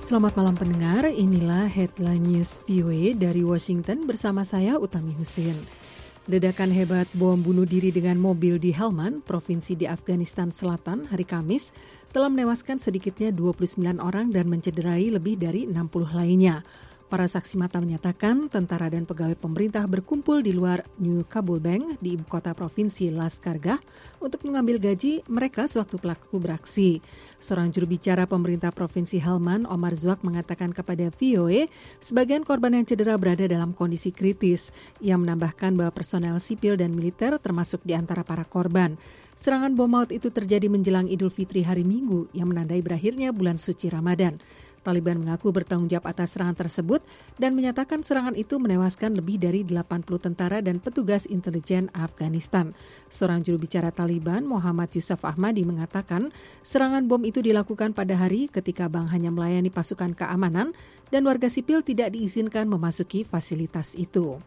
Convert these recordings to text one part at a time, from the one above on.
Selamat malam pendengar, inilah Headline News VOA dari Washington bersama saya Utami Husin. Ledakan hebat bom bunuh diri dengan mobil di Helmand, provinsi di Afghanistan Selatan hari Kamis, telah menewaskan sedikitnya 29 orang dan mencederai lebih dari 60 lainnya. Para saksi mata menyatakan tentara dan pegawai pemerintah berkumpul di luar New Kabul Bank di ibu kota provinsi Lashkargah untuk mengambil gaji mereka sewaktu pelaku beraksi. Seorang juru bicara pemerintah provinsi Helmand, Omar Zwak, mengatakan kepada VOA, sebagian korban yang cedera berada dalam kondisi kritis. Ia menambahkan bahwa personel sipil dan militer termasuk di antara para korban. Serangan bom maut itu terjadi menjelang Idul Fitri hari Minggu yang menandai berakhirnya bulan suci Ramadan. Taliban mengaku bertanggung jawab atas serangan tersebut dan menyatakan serangan itu menewaskan lebih dari 80 tentara dan petugas intelijen Afghanistan. Seorang juru bicara Taliban, Muhammad Yusuf Ahmadi, mengatakan serangan bom itu dilakukan pada hari ketika bank hanya melayani pasukan keamanan dan warga sipil tidak diizinkan memasuki fasilitas itu.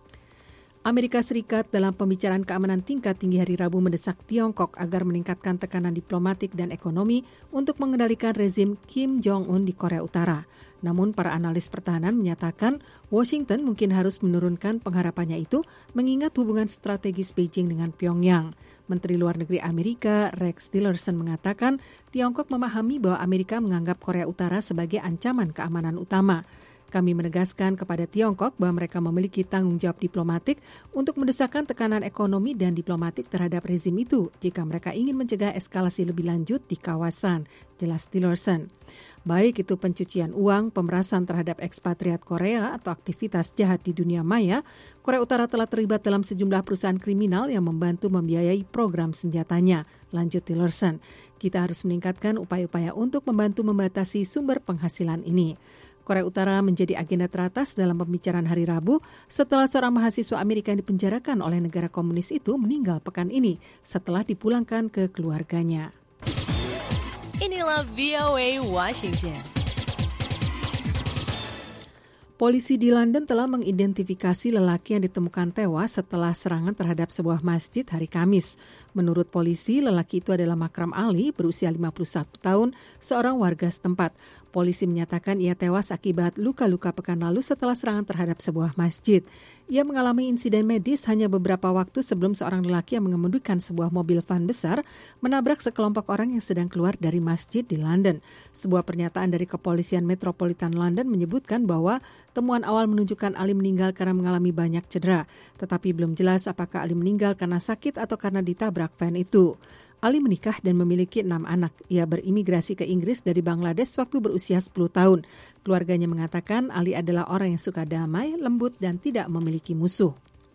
Amerika Serikat dalam pembicaraan keamanan tingkat tinggi hari Rabu mendesak Tiongkok agar meningkatkan tekanan diplomatik dan ekonomi untuk mengendalikan rezim Kim Jong-un di Korea Utara. Namun para analis pertahanan menyatakan Washington mungkin harus menurunkan pengharapannya itu mengingat hubungan strategis Beijing dengan Pyongyang. Menteri Luar Negeri Amerika Rex Tillerson mengatakan Tiongkok memahami bahwa Amerika menganggap Korea Utara sebagai ancaman keamanan utama. Kami menegaskan kepada Tiongkok bahwa mereka memiliki tanggung jawab diplomatik untuk mendesakkan tekanan ekonomi dan diplomatik terhadap rezim itu jika mereka ingin mencegah eskalasi lebih lanjut di kawasan, jelas Tillerson. Baik itu pencucian uang, pemerasan terhadap ekspatriat Korea atau aktivitas jahat di dunia maya, Korea Utara telah terlibat dalam sejumlah perusahaan kriminal yang membantu membiayai program senjatanya, lanjut Tillerson. Kita harus meningkatkan upaya-upaya untuk membantu membatasi sumber penghasilan ini. Korea Utara menjadi agenda teratas dalam pembicaraan hari Rabu setelah seorang mahasiswa Amerika yang dipenjarakan oleh negara komunis itu meninggal pekan ini setelah dipulangkan ke keluarganya. Inilah VOA Washington. Polisi di London telah mengidentifikasi lelaki yang ditemukan tewas setelah serangan terhadap sebuah masjid hari Kamis. Menurut polisi, lelaki itu adalah Makram Ali, berusia 51 tahun, seorang warga setempat. Polisi menyatakan ia tewas akibat luka-luka pekan lalu setelah serangan terhadap sebuah masjid. Ia mengalami insiden medis hanya beberapa waktu sebelum seorang lelaki yang mengemudikan sebuah mobil van besar menabrak sekelompok orang yang sedang keluar dari masjid di London. Sebuah pernyataan dari Kepolisian Metropolitan London menyebutkan bahwa temuan awal menunjukkan Ali meninggal karena mengalami banyak cedera, tetapi belum jelas apakah Ali meninggal karena sakit atau karena ditabrak van itu. Ali menikah dan memiliki 6 anak. Ia berimigrasi ke Inggris dari Bangladesh waktu berusia 10 tahun. Keluarganya mengatakan Ali adalah orang yang suka damai, lembut, dan tidak memiliki musuh.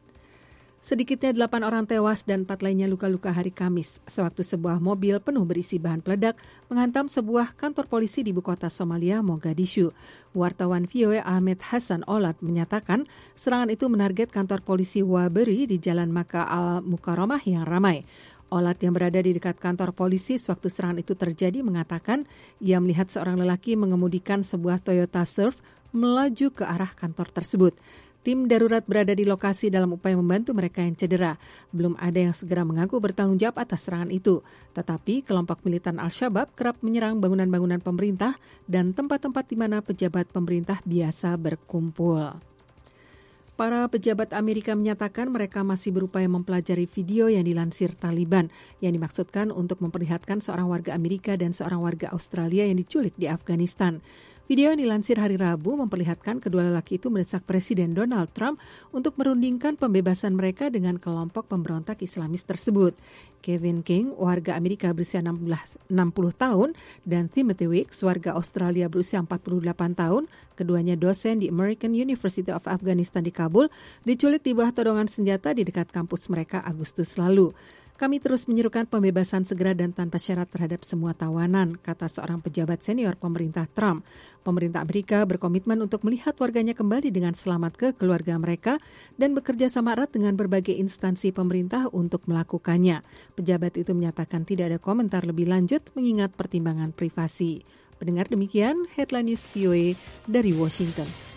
Sedikitnya 8 orang tewas dan 4 lainnya luka-luka hari Kamis sewaktu sebuah mobil penuh berisi bahan peledak menghantam sebuah kantor polisi di ibu kota Somalia, Mogadishu. Wartawan VOA Ahmed Hassan Olat menyatakan serangan itu menarget kantor polisi Waberi di Jalan Makkah Al-Mukarramah yang ramai. Olat yang berada di dekat kantor polisi sewaktu serangan itu terjadi mengatakan ia melihat seorang lelaki mengemudikan sebuah Toyota Surf melaju ke arah kantor tersebut. Tim darurat berada di lokasi dalam upaya membantu mereka yang cedera. Belum ada yang segera mengaku bertanggung jawab atas serangan itu. Tetapi kelompok militan Al-Shabaab kerap menyerang bangunan-bangunan pemerintah dan tempat-tempat di mana pejabat pemerintah biasa berkumpul. Para pejabat Amerika menyatakan mereka masih berupaya mempelajari video yang dilansir Taliban yang dimaksudkan untuk memperlihatkan seorang warga Amerika dan seorang warga Australia yang diculik di Afghanistan. Video yang dilansir hari Rabu memperlihatkan kedua lelaki itu mendesak Presiden Donald Trump untuk merundingkan pembebasan mereka dengan kelompok pemberontak Islamis tersebut. Kevin King, warga Amerika berusia 60 tahun, dan Timothy Wicks, warga Australia berusia 48 tahun, keduanya dosen di American University of Afghanistan di Kabul, diculik di bawah todongan senjata di dekat kampus mereka Agustus lalu. Kami terus menyerukan pembebasan segera dan tanpa syarat terhadap semua tawanan, kata seorang pejabat senior pemerintah Trump. Pemerintah Amerika berkomitmen untuk melihat warganya kembali dengan selamat ke keluarga mereka dan bekerja sama erat dengan berbagai instansi pemerintah untuk melakukannya. Pejabat itu menyatakan tidak ada komentar lebih lanjut mengingat pertimbangan privasi. Pendengar, demikian Headline News VOA dari Washington.